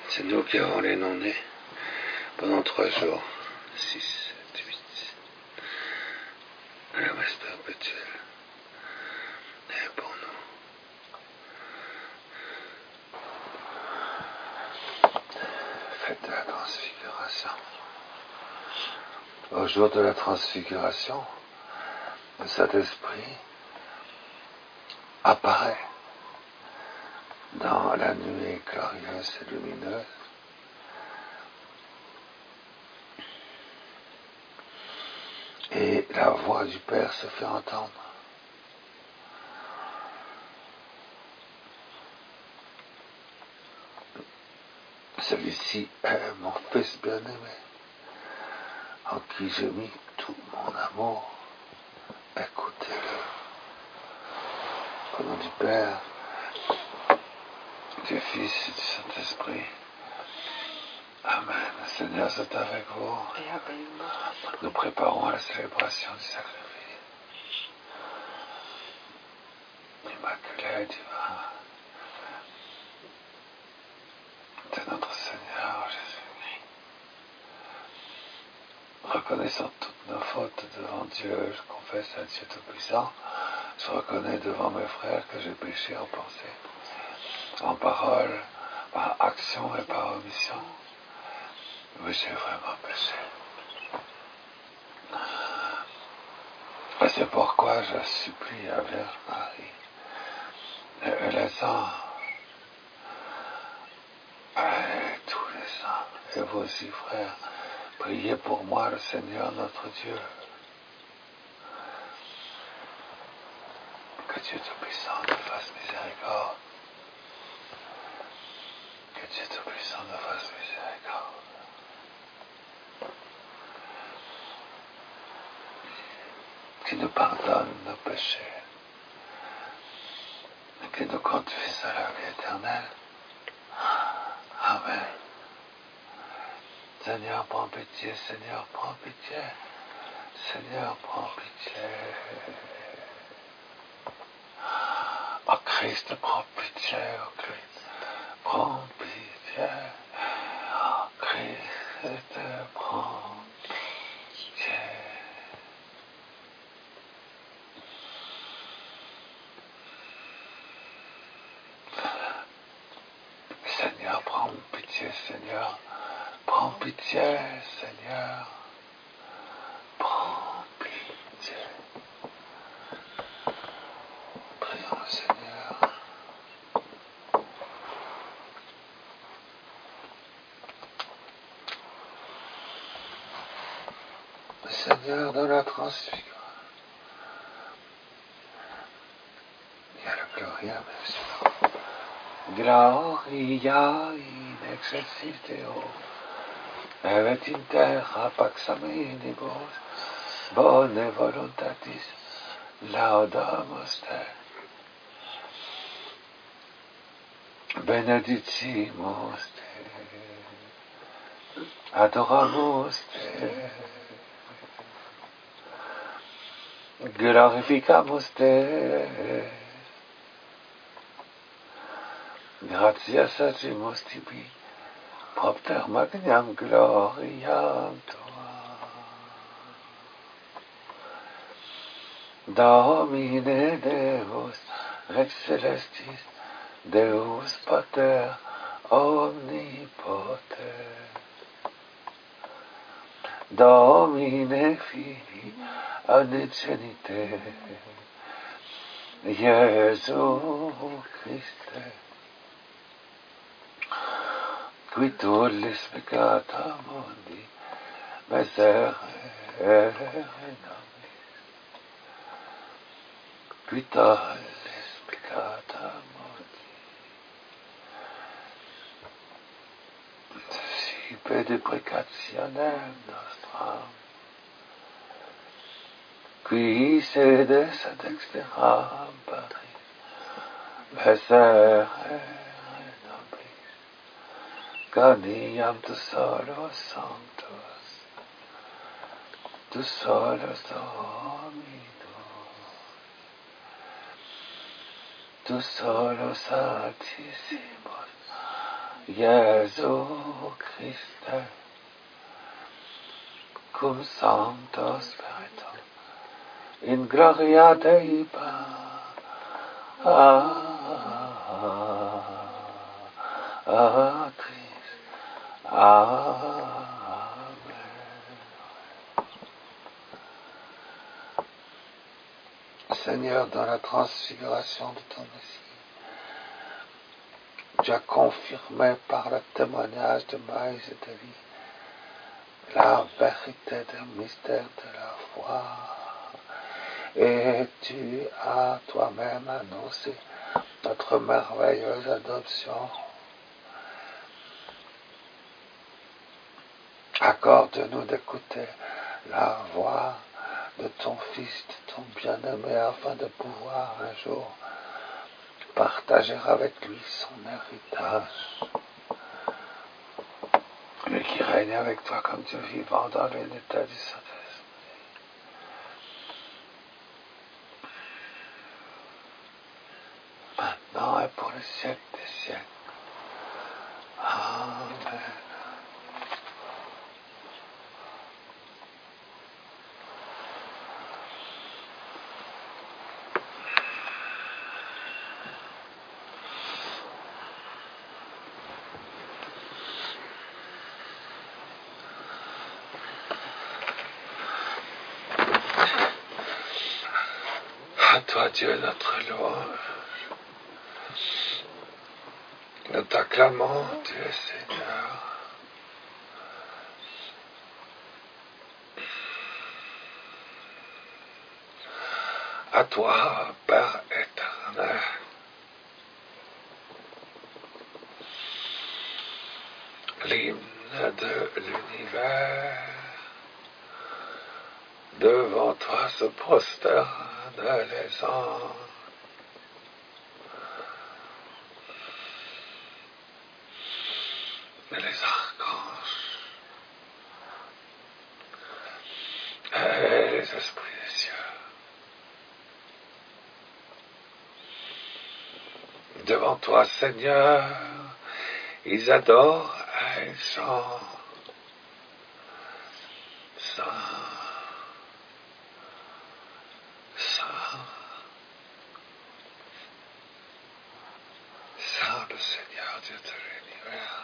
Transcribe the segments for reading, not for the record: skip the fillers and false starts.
C'est nous qui avons les non-nés pendant 3 jours. 6, 7, 8. La messe perpétuelle est pour nous. Fête de la transfiguration. Au jour de la transfiguration, le Saint-Esprit apparaît dans la nuée glorieuse et lumineuse. Et la voix du Père se fait entendre. Celui-ci est mon Fils bien-aimé, en qui j'ai mis tout mon amour. Écoutez-le. Au nom du Père, du Fils et du Saint-Esprit. Amen. Le Seigneur soit avec vous. Et avec nous. Nous préparons à la célébration du sacrifice. Immaculé divin de notre Seigneur Jésus-Christ. Reconnaissant toutes nos fautes devant Dieu, je confesse à Dieu Tout-Puissant. Je reconnais devant mes frères que j'ai péché en pensée, en parole, par action et par omission. Oui, j'ai vraiment péché. Et c'est pourquoi je supplie la Vierge Marie et les anges, et tous les saints, et vous aussi, frères, priez pour moi, le Seigneur notre Dieu. Que Dieu Tout-Puissant nous fasse miséricorde. Que Dieu Tout-Puissant nous fasse miséricorde. Qui nous pardonne nos péchés. Et qui nous conduise à la vie éternelle. Amen. Seigneur, prends pitié. Seigneur, prends pitié. Seigneur, prends pitié. Oh Christ, prends pitié. Oh Christ, prends pitié. Oh Christ, prends pitié. Seigneur, prends pitié, Seigneur. Prends pitié, Seigneur. Prends pitié. Prions le Seigneur. Le Seigneur de la transfiguration. Il y a le Gloria, même si Gloria in excelsis Deo. Evet in terra pax aminibus, bone voluntatis, laudamus te. Benedicimus te. Adoramus te. Glorificamus te. Gratias agimus tibi. Propter magnam gloriam tua. Domine Deus, Rex Celestis, Deus Pater, omnipotent. Domine Fili, unigenite, Iesu Christe, qui tullis peccata mundi, miserere nobis, qui tollis peccata mundi, sipe deprecationem nostram, qui sedes ad exteram Patris, miserere nobis, Gaudiam tu solus sanctus, tu solus Dominus, tu solus altissimus, Jesu Christe, cum Sancto Spiritu, in gloria Dei Patris. Amen. Seigneur, dans la transfiguration de ton Messie, tu as confirmé par le témoignage de Maïs et de vie la vérité des mystères de la foi. Et tu as toi-même annoncé notre merveilleuse adoption. Accorde-nous d'écouter la voix de ton Fils, de ton bien-aimé, afin de pouvoir un jour partager avec lui son héritage. Lui qui règne avec toi comme Dieu vivant dans l'unité du Saint-Esprit. Maintenant et pour les siècles des siècles. Amen. À toi, Dieu, notre louange. Nous t'acclamons, Dieu Seigneur. À toi, Père éternel. L'hymne de l'univers. Devant toi se prosternent les anges. Et les archanges. Et les esprits des cieux. Devant toi, Seigneur, ils adorent et ils chantent. Saint, Saint, Saint le Seigneur Dieu de l'univers.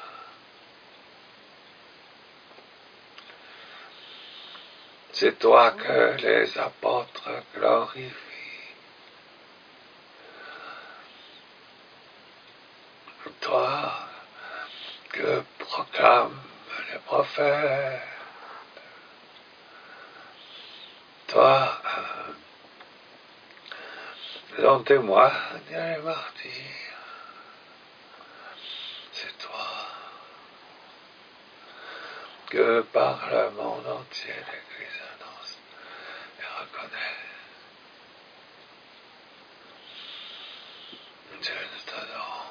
C'est toi que les apôtres glorifient. Toi que proclament les prophètes. Toi dont témoignent les martyrs. C'est toi que par le monde entier l'Église annonce et reconnaît. Dieu, nous t'adorons.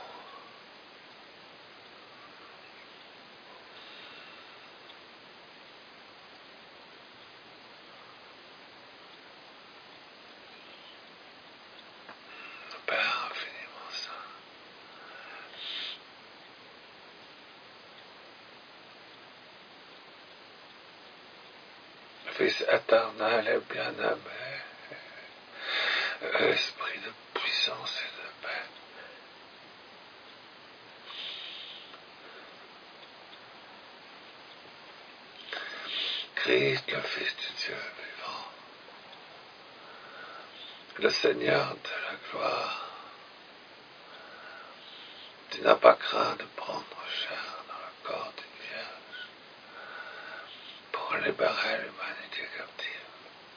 Père infiniment saint. Fils éternel et bien-aimé, Esprit de puissance et de paix. Christ, le Fils du Dieu vivant, le Seigneur de la gloire, tu n'as pas craint de prendre chair dans le corps d'une vierge pour libérer l'humanité captive.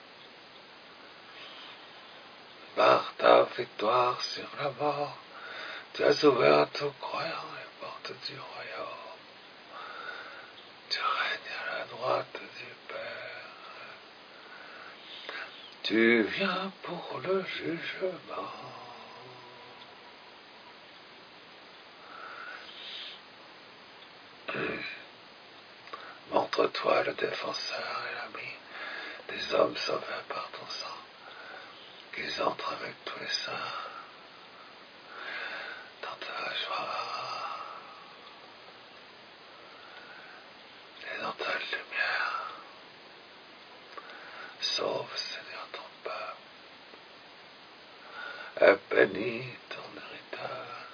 Par ta victoire sur la mort, tu as ouvert à tout croyant les portes du royaume. Tu règnes à la droite du Père. Tu viens pour le jugement. Montre-toi le défenseur et l'ami des hommes sauvés par ton sang, qu'ils entrent avec tous les saints dans ta joie. dans ta lumière. Sauve, Seigneur, ton peuple. Et bénis ton héritage.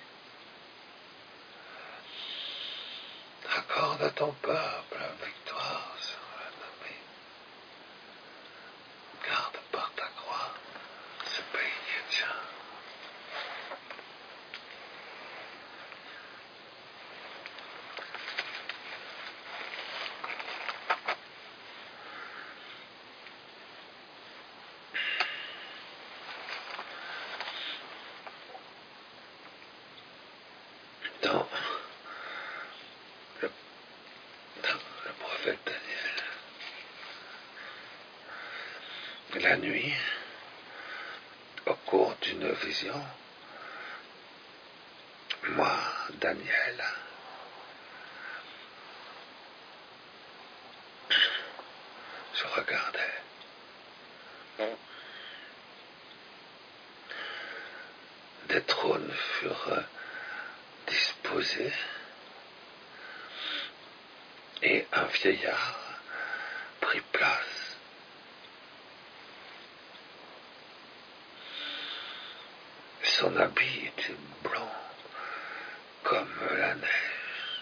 Accorde à ton peuple la victoire sur l'ennemi. Garde par ta croix ce pays qui est tien. Dans le prophète Daniel, la nuit, au cours d'une vision, moi, Daniel, je regardais. Des trônes furent disposés et un vieillard prit place. Son habit était blanc comme la neige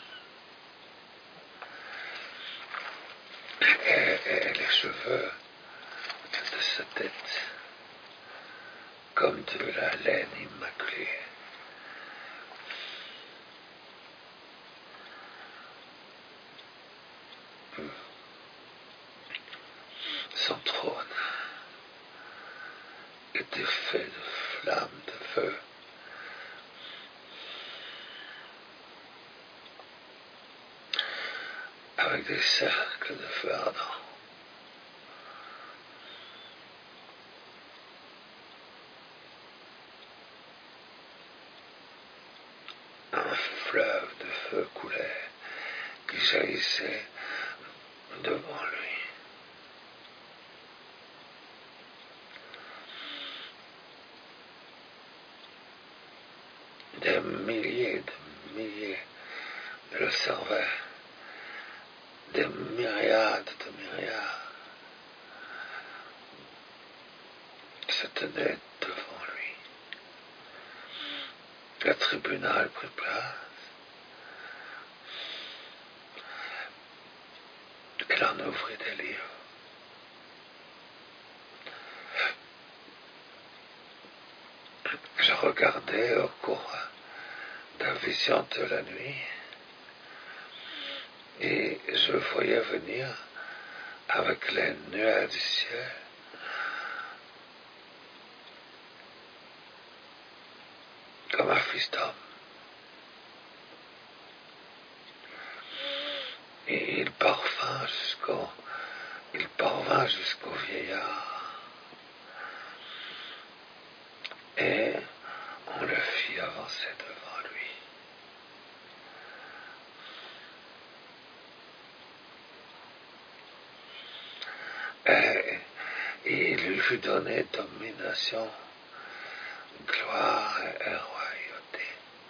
et les cheveux de sa tête comme de la laine immaculée. Son trône était fait de flammes de feu. Avec des cercles de feu ardent. Un fleuve de feu coulait qui jaillissait devant lui. Des milliers de milliers le servaient. Des myriades de myriades se tenaient devant lui. Le tribunal prit place. Il en ouvrit des livres. Je regardais au cours de la vision de la nuit et je voyais venir avec les nuages du ciel comme un fils d'homme. Et il parvint jusqu'au vieillard. Et on le fit avancer devant lui. Et il lui fut donné domination, gloire et royauté.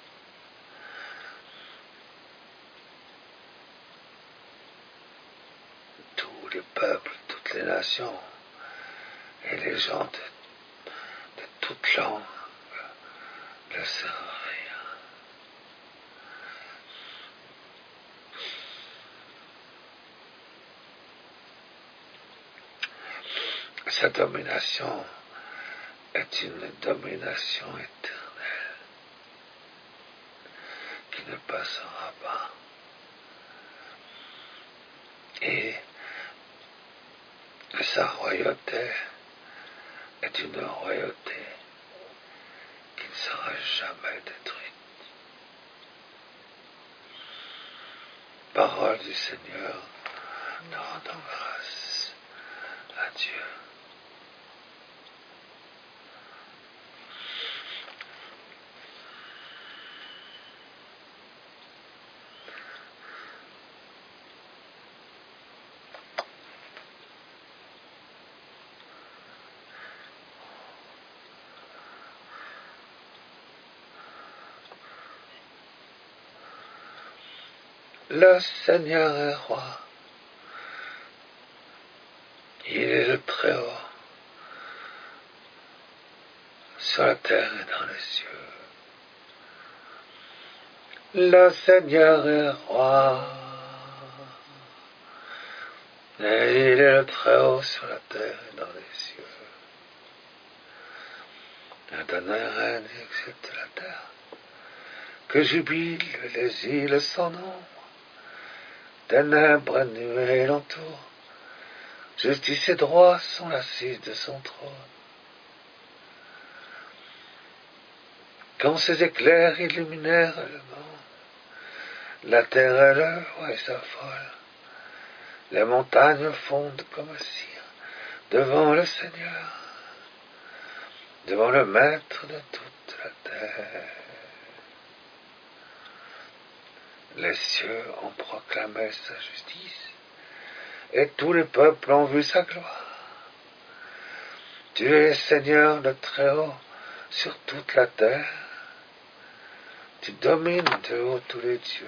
Tous les peuples, toutes les nations et les gens de toute langue le servirent. Sa domination est une domination éternelle qui ne passera pas. Et sa royauté est une royauté qui ne sera jamais détruite. Parole du Seigneur, nous rendons grâce à Dieu. Le Seigneur est roi, Il est le Très-Haut, sur la terre et dans les cieux. Le Seigneur est roi, et il est le Très-Haut sur la terre et dans les cieux. Adonai règne et exulte la terre, que jubilent les îles sans nombre. Ténèbres et nuées l'entourent, justice et droit sont l'assise de son trône. Quand ces éclairs illuminèrent le monde, la terre et l'œuvre et s'affolent. Les montagnes fondent comme cire devant le Seigneur, devant le Maître de toute la terre. Les cieux ont proclamé sa justice, et tous les peuples ont vu sa gloire. Tu es Seigneur le Très-Haut sur toute la terre. Tu domines de haut tous les dieux.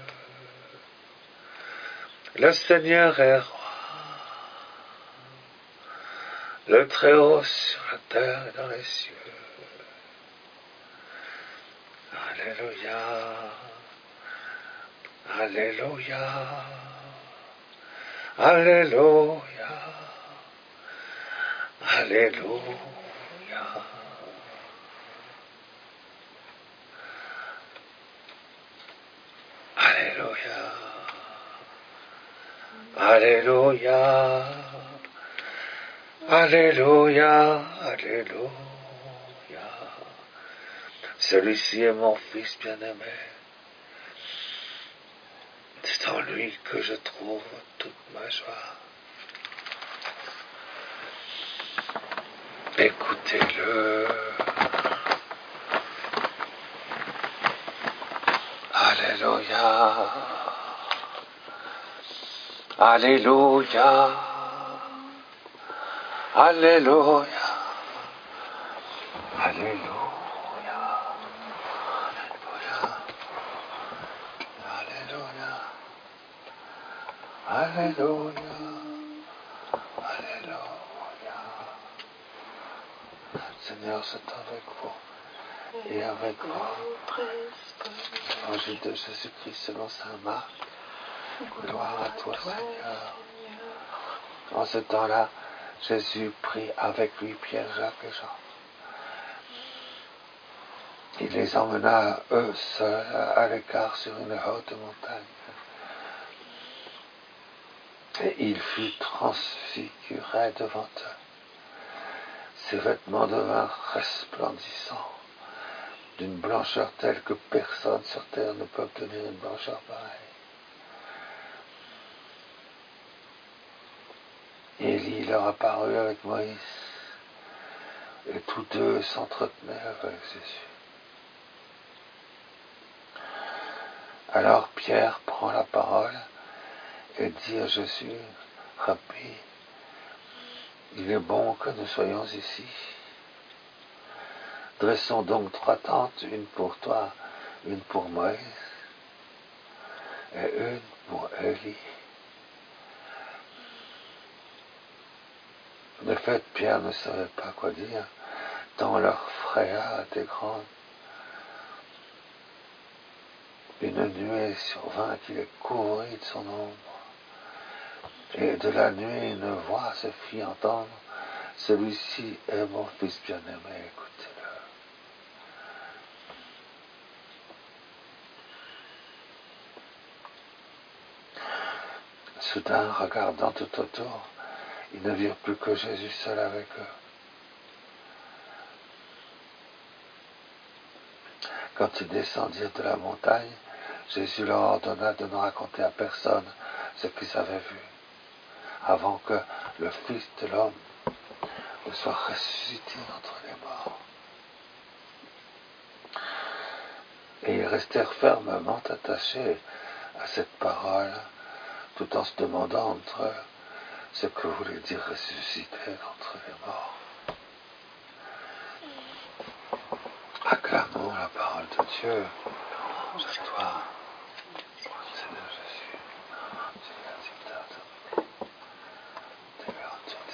Le Seigneur est roi, le Très-Haut sur la terre et dans les cieux. Alléluia, Alléluia, Alléluia, Alléluia. Alléluia, Alléluia, Alléluia, Alléluia. Celui-ci est mon Fils bien-aimé. C'est en lui que je trouve toute ma joie. Écoutez-le. Alléluia. Alléluia. Alléluia. Alléluia. Alléluia. Alléluia. Alléluia. Seigneur, c'est avec vous et avec vous. Évangile de Jésus-Christ selon saint Marc. Gloire à toi, Seigneur. En ce temps-là, Jésus prit avec lui Pierre, Jacques et Jean. Il les emmena, eux seuls, à l'écart sur une haute montagne. Et il fut transfiguré devant eux. Ses vêtements devinrent resplendissants, d'une blancheur telle que personne sur terre ne peut obtenir une blancheur pareille. Élie leur apparut avec Moïse, et tous deux s'entretenaient avec Jésus. Alors Pierre prend la parole et dit à Jésus, « Rabbi, il est bon que nous soyons ici. Dressons donc 3 tentes, une pour toi, une pour Moïse, et une pour Élie. » De fait, Pierre ne savait pas quoi dire, tant leur frayeur était grande. Une nuée survint qui les couvrit de son ombre. Et de la nuée, une voix se fit entendre. Celui-ci est mon Fils bien-aimé, écoutez-le. Soudain, regardant tout autour, ils ne virent plus que Jésus seul avec eux. Quand ils descendirent de la montagne, Jésus leur ordonna de ne raconter à personne ce qu'ils avaient vu, avant que le Fils de l'homme ne soit ressuscité d'entre les morts. Et ils restèrent fermement attachés à cette parole, tout en se demandant entre eux ce que voulait dire ressusciter d'entre les morts. Acclamons la parole de Dieu. Louange à toi, Seigneur Jésus.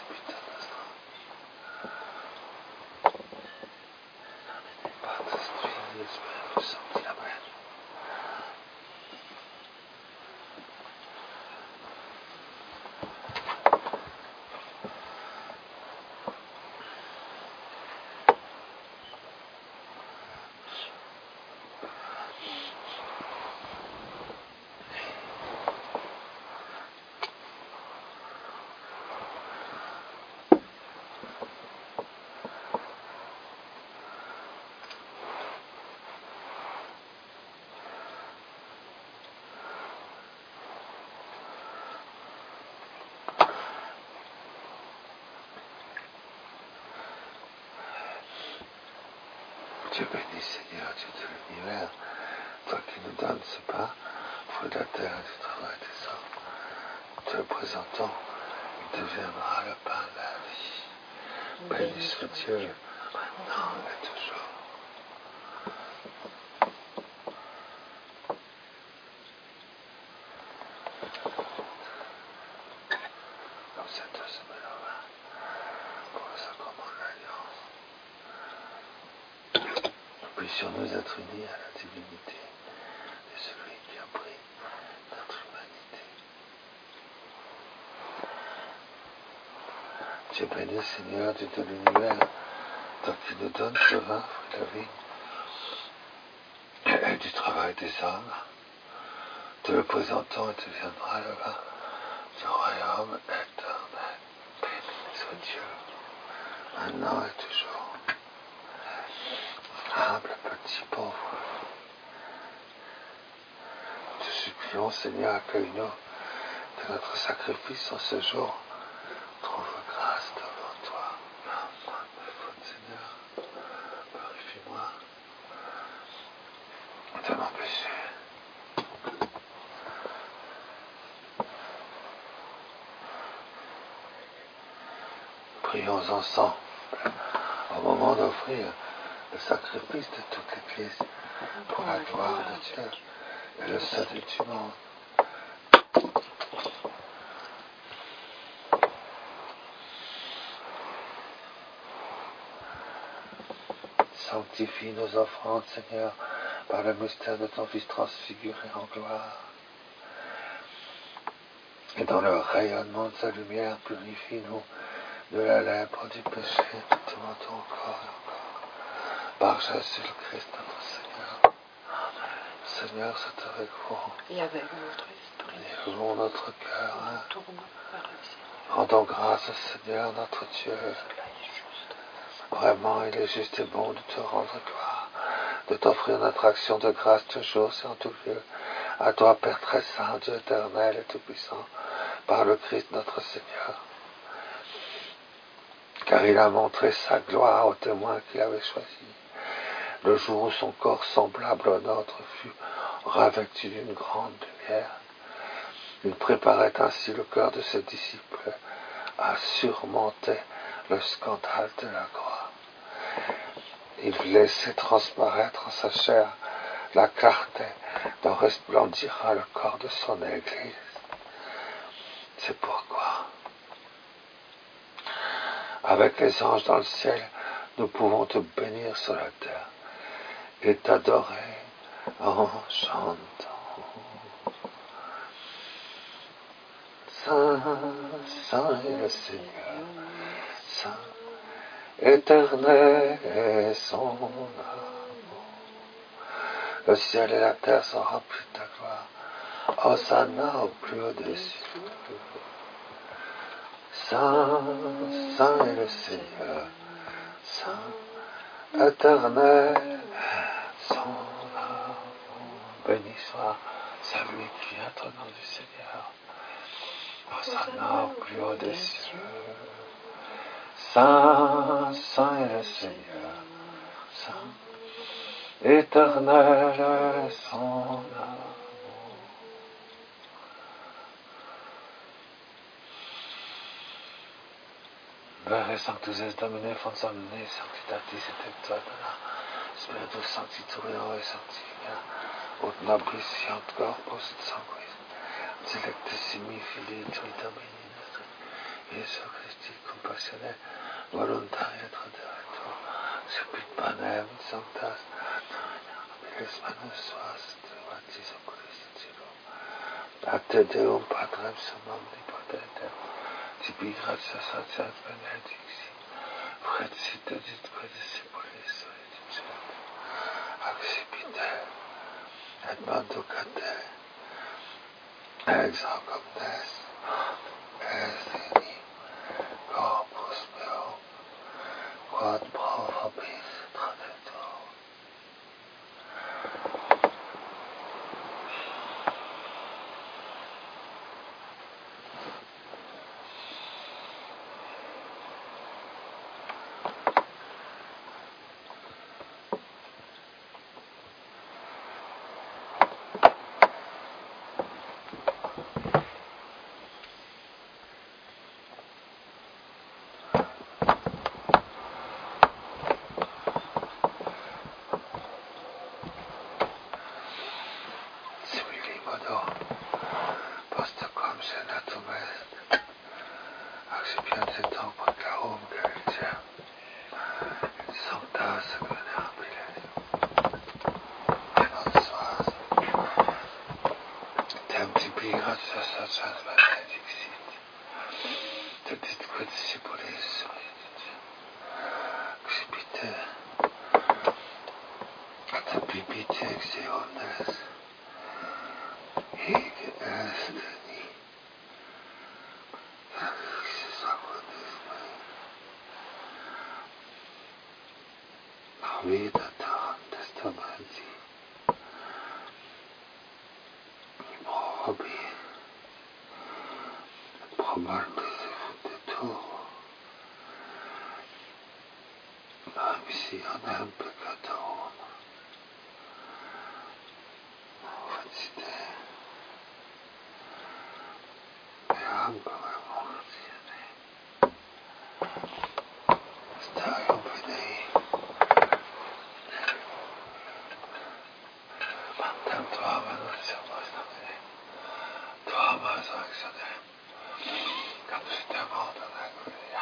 Dieu béni, Seigneur, Dieu de l'univers, toi qui nous donnes ce pain, fruit de la terre et du travail des hommes. Te le présentons, il deviendra le pain de la vie. Béni soit Dieu, maintenant et toujours. Comme cette semaine en main, pour le sacrement de l'Alliance, nous puissions nous être unis à la divinité de celui qui a pris notre humanité. Dieu béni, Seigneur, Dieu de l'univers, toi qui nous donnes ce vin, fruit de la vie, et du travail des hommes, te le présentons et deviendra le vin du royaume éternel. Béni soit Dieu, maintenant et toujours. Humble petit pauvre, nous te supplions, Seigneur, accueille-nous de notre sacrifice en ce jour. Trouve grâce devant toi. Lave-moi de mes fautes, Seigneur. Purifie-moi de mon péché. Prions ensemble au moment d'offrir le sacrifice de toute l'Église pour la gloire de Dieu et le salut du monde. Sanctifie nos offrandes, Seigneur, par le mystère de ton Fils transfiguré en gloire. Et dans le rayonnement de sa lumière, purifie-nous de la lèpre du péché, de tout encore et encore. Par Jésus le Christ, notre Seigneur. Seigneur, c'est avec vous. Et avec notre esprit. Élevons notre cœur. Tournons vers le ciel. Rendons grâce au Seigneur, notre Dieu. Cela est juste. Vraiment, il est juste et bon de te rendre gloire, de t'offrir notre action de grâce toujours et en tout lieu. À toi, Père très saint, Dieu éternel et tout-puissant, par le Christ notre Seigneur. Car il a montré sa gloire aux témoins qu'il avait choisis, le jour où son corps semblable au nôtre fut revêtu d'une grande lumière. Il préparait ainsi le cœur de ses disciples à surmonter le scandale de la croix. Il laissait transparaître en sa chair la clarté dont resplendira le corps de son Église. C'est pourquoi, avec les anges dans le ciel, nous pouvons te bénir sur la terre et t'adorer en chantant. Saint, Saint est le Seigneur, Saint, éternel est son amour. Le ciel et la terre sont remplis de ta gloire. Hosanna au plus haut des cieux. Saint, Saint est le Seigneur, Saint, éternel, son amour. Béni soit celui qui entre au nom du Seigneur. Hosanna au plus haut des cieux. Saint, Saint est le Seigneur, Saint, éternel est son amour. Vere Sanctus est Domine, Fons Omni, Sanctitatis et Tectuatana, Spiritus Sanctiturio et Sanctifica, ut nobis fiat corpus et sanguis, selectissimi Filii Tui Domini nostri, Iesu Christi compassionet, voluntariat traderetur, subit panem sanctas, habilis manus suas, trivatis oculis in cielo, a te Deum Patrem Summum Omnipotentem, tibi gratias satiat benedicti, precite dit prediscipulis solitude, accipite, et manducate, ex hoc omnes, esini, corpus meum, quod pro vobis tradetur. natum est, accipientetam peccarum caricem, in sancta sagrada piles, et non soas, tem tibi gratias sacras benedixit, teditque discipulis accipite, at bibite exeones, hic est ni, vita testamenti, probi, promartis effudetur, remissionem peccatorum, facite, eam commemoratione, starium Fidei, Tam Tuam annuntiamus Domine, Tuam resurrectionem, capsitem ordine gloria.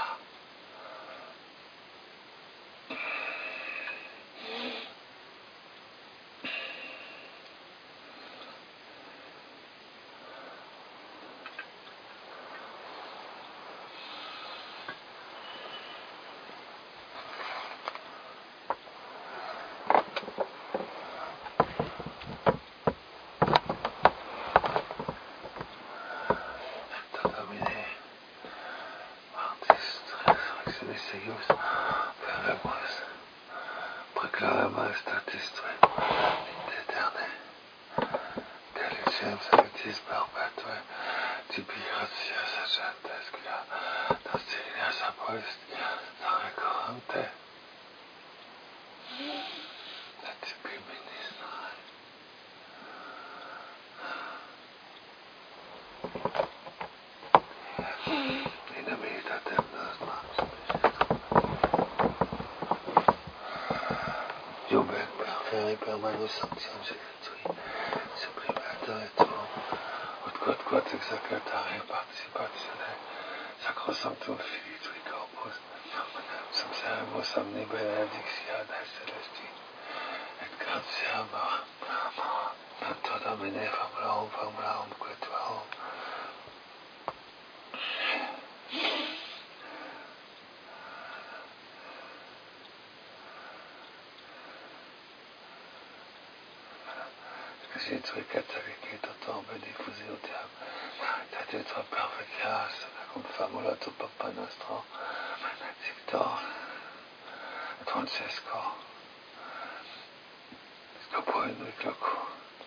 Domine, Martis, resurrectionis eius, peremus, proclaremus statis tui, in eterne, calicem sanctis perpetue, tibi gratias agentes, quia nosterias apos, recurrente, et tibi ministrae. In amitatem nostram, Iubet perferi per manus sanctium secretui, sublimator et tuum, ut quod executare participatione, sacrosanctum Filii tui corpus, subseremus omni benedictione celesti, et gratiam tanto Domine formularum quatuorum, si tui catholici totorbe diffusi utiam, tate tua perficias, cum famula tu Papa nostro, Benedictor, et Francesco, scopo in loco,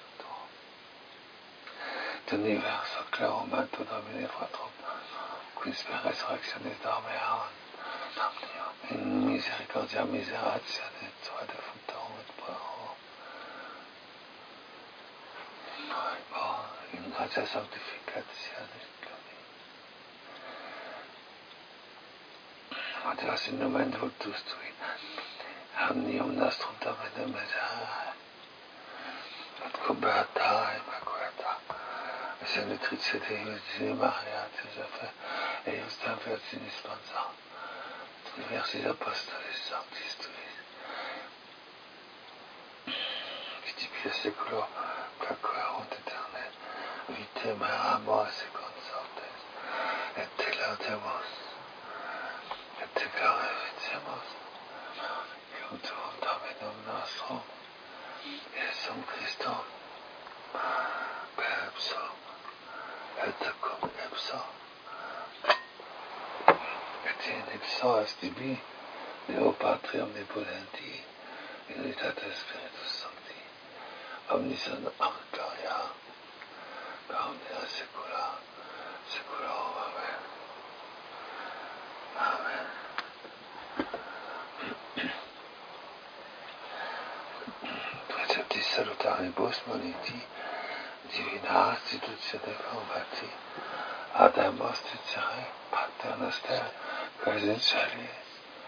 d'universo clarum anto Domine fratrum, quis per resurrectionis dormeam, in misericordia miseratione tua defunctorum et puerorum, in gratia sanctificationis gloria. Adios in nomen vultus tui, omnium nostrum Domine miserae, et cum beata immaculata, Senatrice Dei Maria, Joseph, eiustem Virginis Sponsa, diversis apostolis sanctis tuis, qui tibi seculo placuerunt eterne, vitem amoris et consortes, et te laudemus, et te glorificemus, cum tuum Dominum nostrum, Iesum Christum, per ipsum, et cum ipso, et in ipso est tibi, Deo Patri omnipotenti, in unitate Spiritus Sancti, omnis honor gloria, per omnia saecula saeculorum. Amen. Amen. Preceptis salutaribus moniti, divina institutione formati, ademos dicere, Pater noster, quas in celis,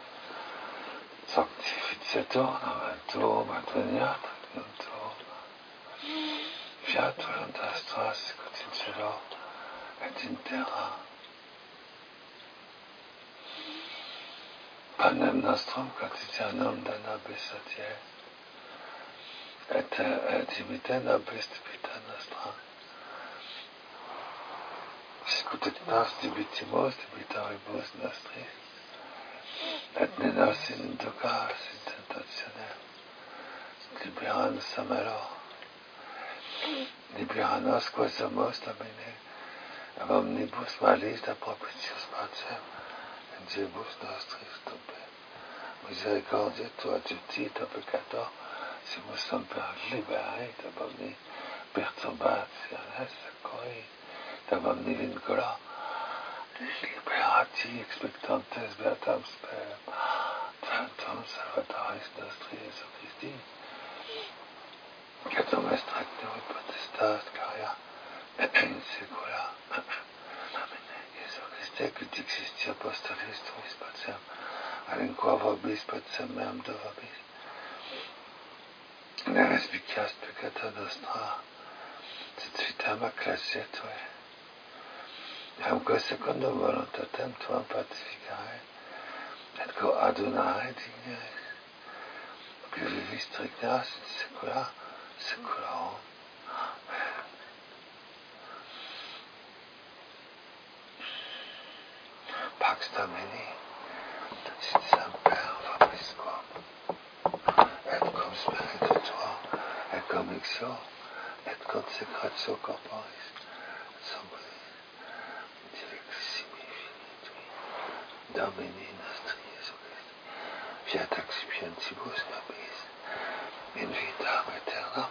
sanctificetur nomen tuum, adveniat regnum tuum, fiat voluntas tua sicut in cielo et in terra. Panem nostrum quotidianum da nobis hodie, et dimitte nobis debita nostra. Sicut et nos debitimus debitoribus nostris, et ne nos inducas in tentationem, libera nos a malo. Libera nos quaesumus domine, ab omnibus malis da propitius pacem, in diebus nostris tobe. Misericordia tua justitia peccator, simus semper liberi ab omni perturbationes secoi, ab omni vincula, liberati expectantes beatam sperem, tantum salvatoris nostri Iesu Christi, Catum est rectum et potestas caria, in secula. Amen. Iesu Christe, qui dixis apostolis tuis pacem, alinqua vobis pacem meam de vobis. Ne respicias peccata nostra, sit vitam ecclesia tue. Amque secundum voluntatem tuam pacificare, et co adunare dignes, qui vivis regnas in secula seculorum. Amen. Pax Domini, sit semper vobisquam, et cum spiritu tuo, et convictio, et consecratio corporis, et sombris, divexissimi finitui, Domini nostri Iesu Christi, fiat accipientibus nobis, in vitam aeternam.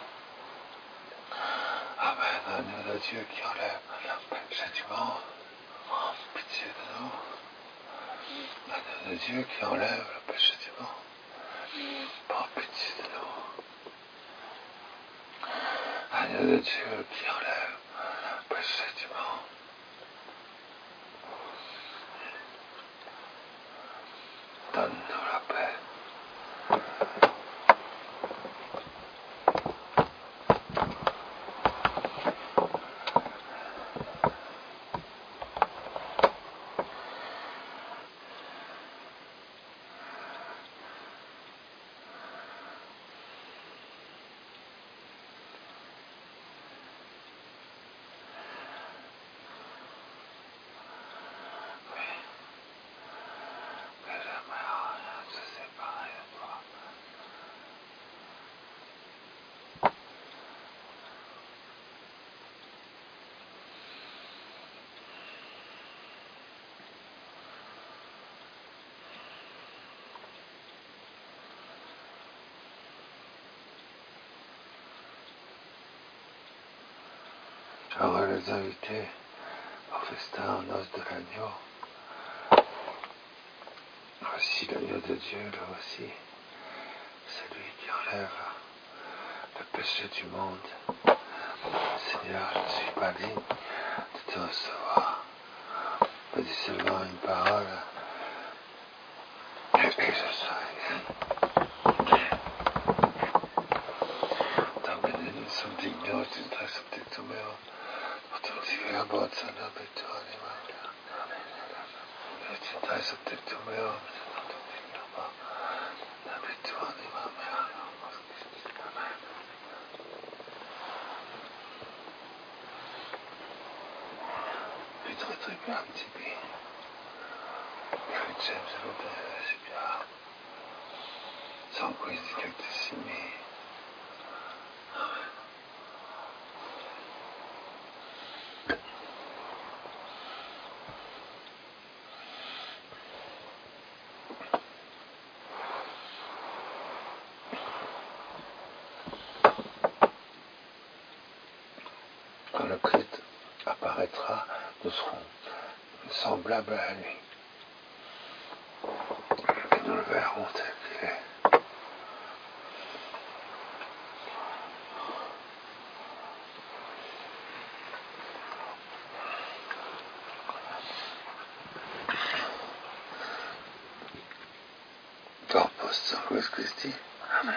Amen. Agneau de Dieu qui enlève le péché du monde, pitié de nous. Agneau de Dieu qui enlève le péché du monde, prends pitié de nous. Agneau de Dieu qui enlève le péché du monde, donne-nous la paix. Heureux les invités au festin aux noces de l'agneau. Voici l'agneau de Dieu, le voici, celui qui enlève le péché du monde. Seigneur, je ne suis pas digne de te recevoir. Me dis seulement une parole et je serai. Domine, nous sommes dignos d'une très subtectum meo, pourtant divers bot sana betur anima. D'une très subtectum meo, betur anima mea. Amen. Vitre tribuam tibi, fricem salutem recipia, sanguis dicactissimi. Quand le Christ apparaîtra, nous serons semblables à lui. Et nous le verrons tel qu'il est. Corpus Sanguis Christi. Amen.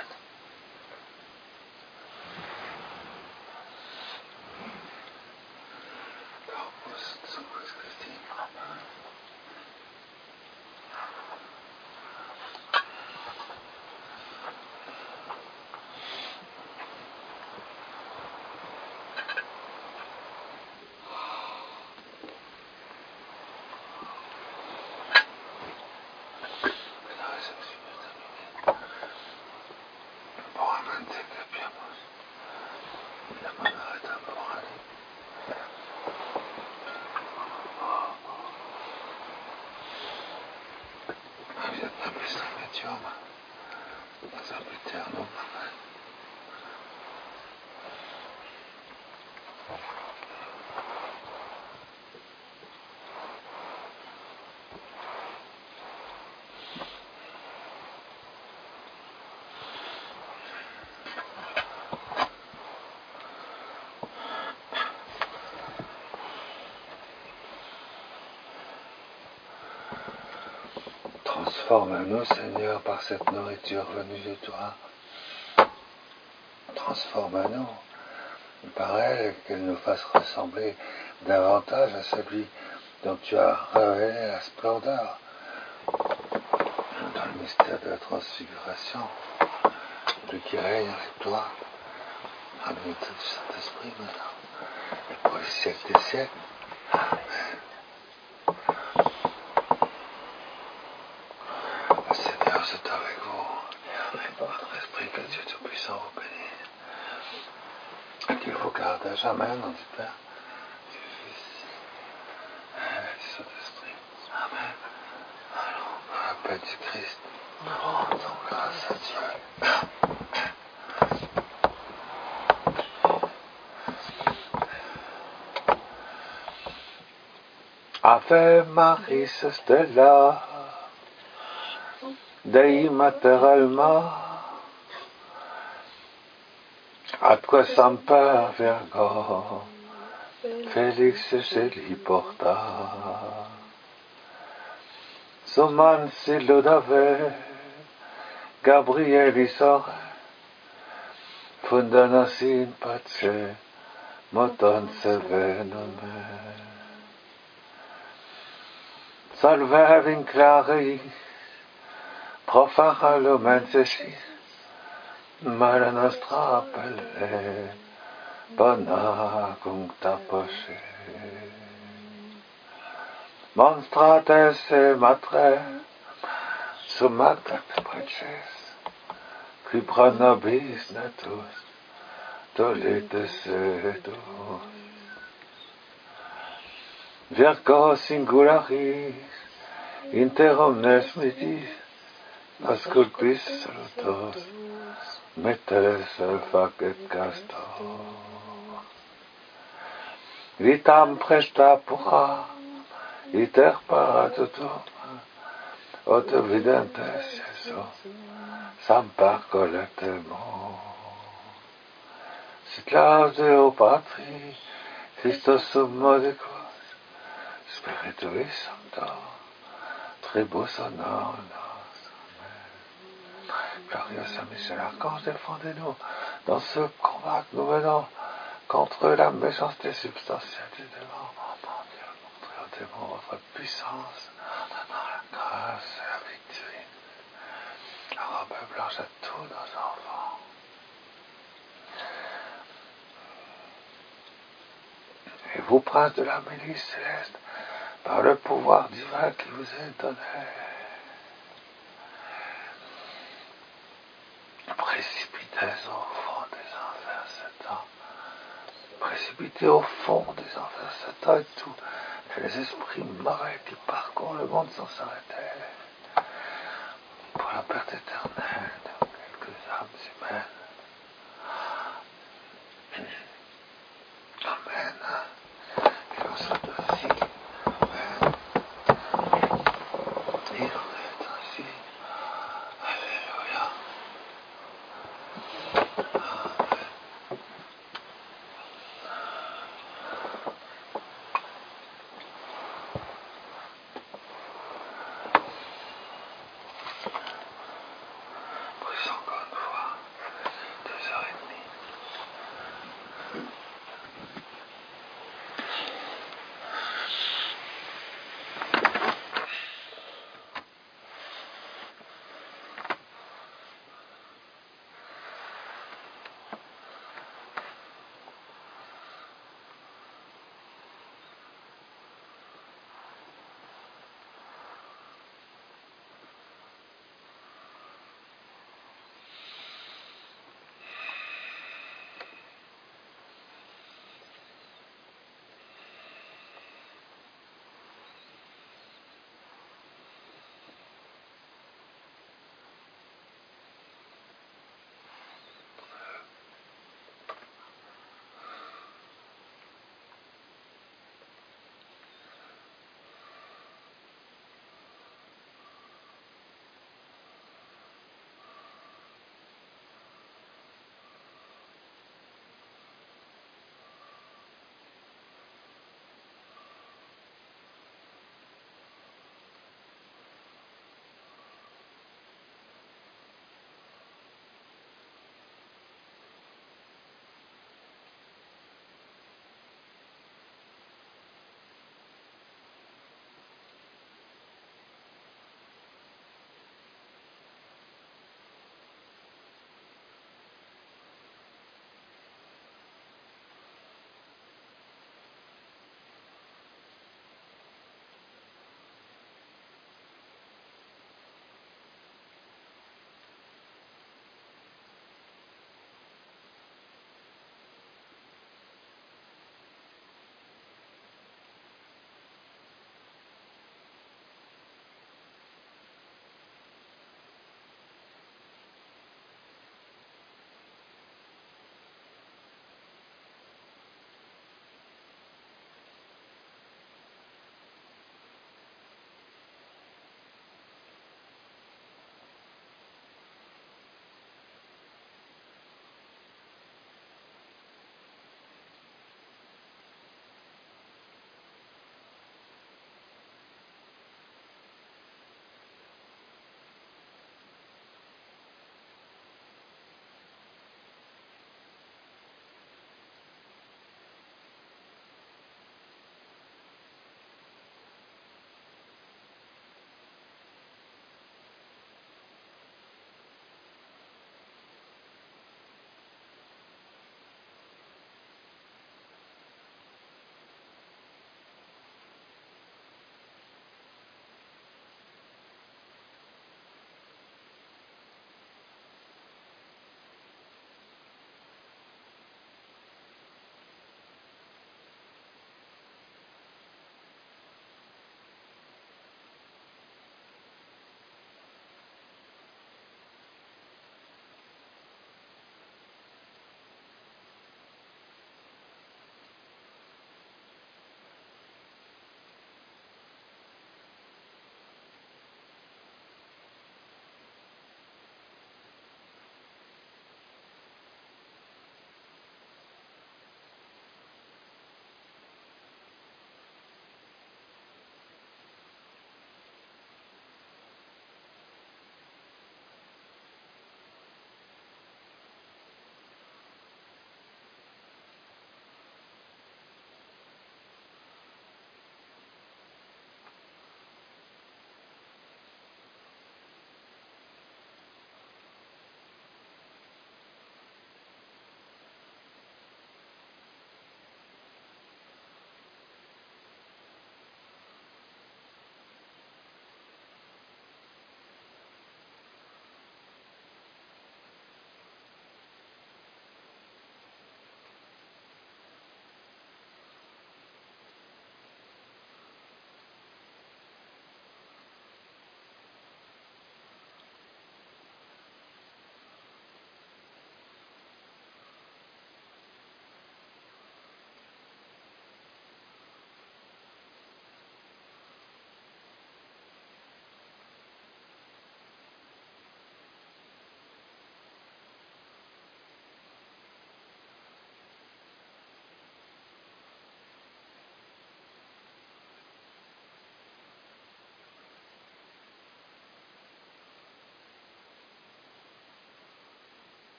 Corpus Transforme-nous, Seigneur, par cette nourriture venue de toi. Transforme-nous par elle et qu'elle nous fasse ressembler davantage à celui dont tu as révélé la splendeur dans le mystère de la transfiguration, lui qui règne avec toi, en l'unité du Saint-Esprit maintenant, et pour les siècles des siècles. Le Seigneur, c'est avec vous, avec votre esprit, que Dieu Tout-Puissant vous bénisse, et qu'il vous garde à jamais, nom du Père, du Fils, et du Saint-Esprit. Amen. Allons dans la paix du Christ, rendons grâce à Dieu. Ave Maris Stella, Dei Mater Alma, atque semper Virgo, Felix Celi Porta, Suman Siludave, Gabrieli Sore, Fundanas in pace, Moton Sevenome. Salve vinclari, profara lumen ceci, mala nostra appelle, bona cuncta poche. Monstrates e matre, sumacta preces, qui pro nobis natus, dolites edus. Virgo singularis, inter omnes mitis, nos culpis salutos, metes facet castor. Vitam presta pura, iter paratutum, aut videntes Iesus, semper collectemo. Sit laude Deo Patri, Christus sum modicus, Spiritui Sancto, Tribus honor nos. Amen. Glorieux Saint Michel Archange, défendez-nous dans ce combat que nous menons contre la méchanceté substantielle du démon. Oh mon Dieu, montrez au démon votre puissance, en donnant la grâce et la victoire. La robe blanche à tous nos enfants. Et vous, princes de la milice céleste, par le pouvoir divin qui vous est donné, précipitez au fond des enfers Satan, précipitez au fond des enfers Satan et tous les esprits mauvais qui parcourent le monde sans s'arrêter, pour la perte éternelle de quelques âmes humaines. Amen. Qu'il en soit ainsi. Amen. Il en est ainsi. Alléluia. Amen. Prise encore une fois.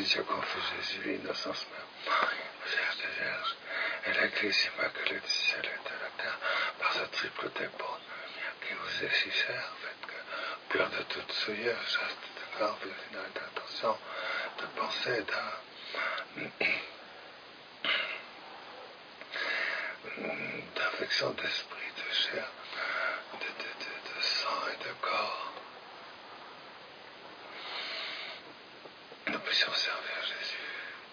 je confie Jésus, l'innocence même, Vierge des Vierges, et l'Église immaculée du ciel et de la terre, par ce triple dépôt qui vous est si cher, faites que, pur de toute souillure, chaste de corps, virginal d'intention, de pensée, d'affection d'esprit, de chair, de sang et de corps, nous puissions servir Jésus.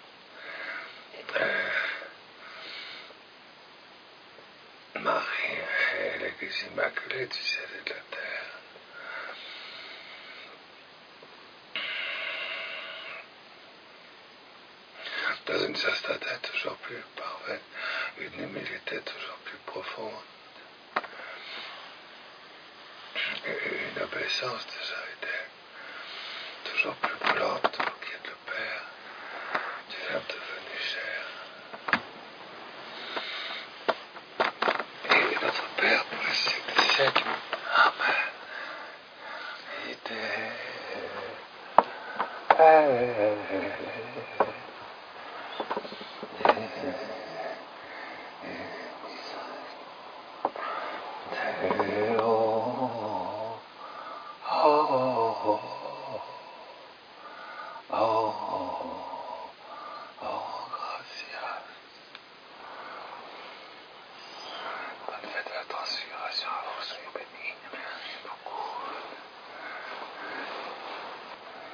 Marie est l'Église immaculée du ciel et de la terre. Dans une chasteté toujours plus parfaite, une humilité toujours plus profonde, et une obéissance de charité toujours plus brûlante pour qui est le Père, du Verbe devenu chair. Et notre Père pour les siècles des siècles. Amen. Idée.